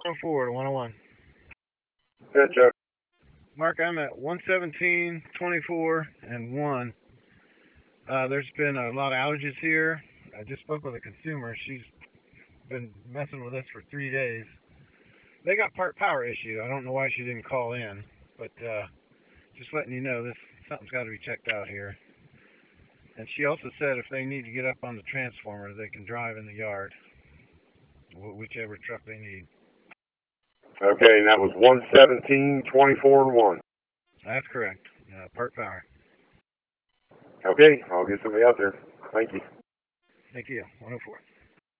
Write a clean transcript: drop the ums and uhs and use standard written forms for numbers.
104 to 101. Good, Chuck. Mark, I'm at 117, 24, and 1. There's been a lot of outages here. I just spoke with a consumer. She's been messing with us for 3 days. They got part power issue. I don't know why she didn't call in, but just letting you know, something's got to be checked out here. And she also said if they need to get up on the transformer, they can drive in the yard, whichever truck they need. Okay, and that was 117, 24, and 1. That's correct. Part power. Okay, I'll get somebody out there. Thank you. Thank you. 104.